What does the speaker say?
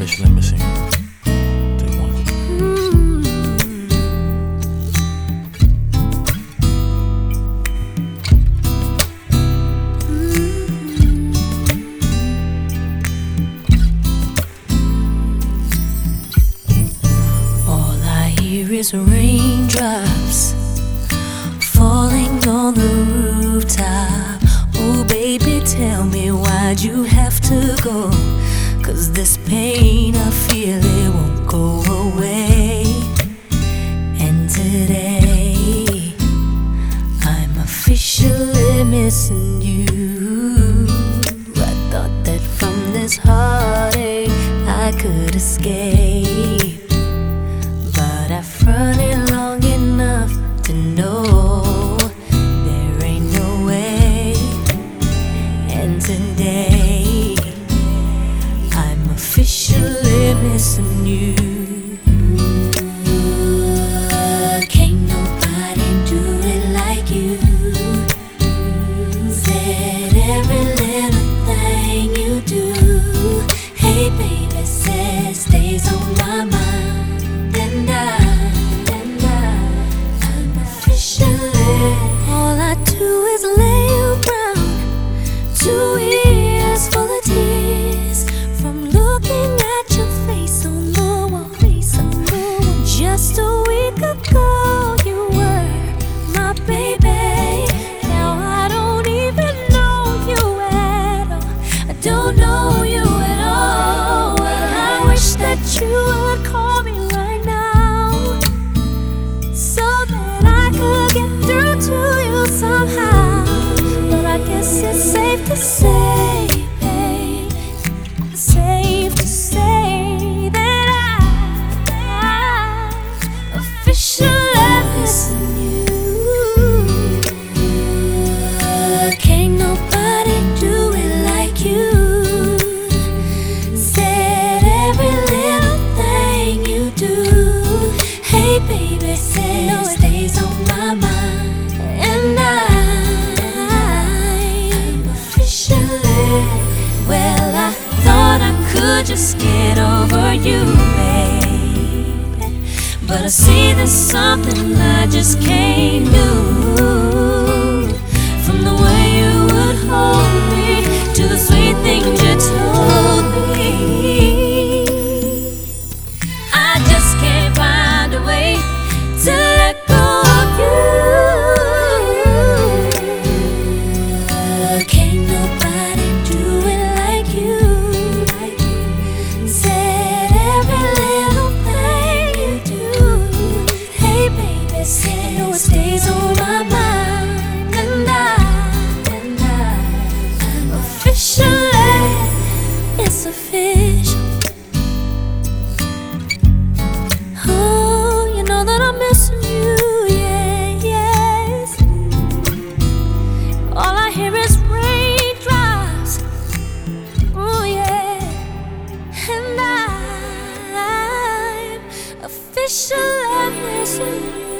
officially missing you. Take one. All I hear is raindrops falling on the rooftop. Oh baby, tell me why'd you have to go? 'Cause this pain I feel, it won't go away. And today I'm officially missing you. I thought that from this heartache I could escape, but I've run it long enough to know there ain't no way. And today I'm officially missing you. Can't nobody do it like you. Said every little thing you do. Hey baby, said stays on my mind. And I'm officially, all I do is lay around, 2 ears full of tears from looking at your face on the wall. Just a week ago you were my baby. Now I don't even know you at all. I don't know you at all. Well, I wish that you would call me right now, so that I could get through to you somehow. But I guess it's safe to say, babe, safe to say that I'm officially missing you. Can't nobody do it like you. Said every little thing you do. Hey baby, say it stays on my mind. And I'm officially, well, I thought I could just get over you, baby, but I see there's something I just can't do. From the way you would hold me to the sweet things you told me, I just can't find a way to let go of you. Can't nobody do it like you. Said every little thing you do. Hey baby, say it stays on my mind. And I'm officially, it's official. Oh, you know that I'm missing you, yeah, yes. All I hear is raindrops, oh yeah. And I'm officially missing you.